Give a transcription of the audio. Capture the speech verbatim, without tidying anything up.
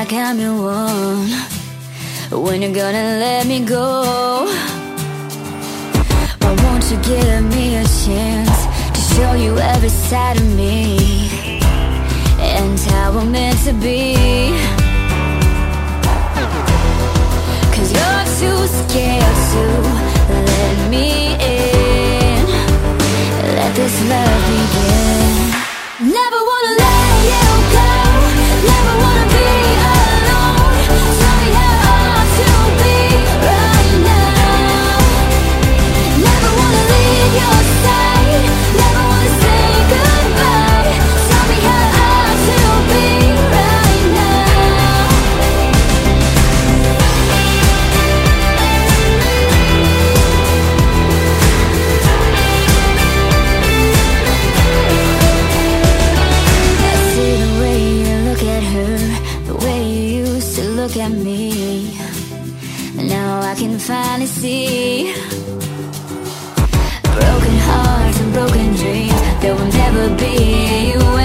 like I'm your one. When you're gonna let me go? Why won't you give me a chance to show you every side of me and how we're meant to be? Cause you're too scared to let me in. Let this love begin. Never wanna let you go. Never wanna be alone. Tell me how I ought to be right now. Never wanna leave your side. Never wanna say goodbye. Tell me how I ought to be right now. I see the way you look at her, the way you used to look at me. Now I can finally see broken hearts and broken dreams. There will never be you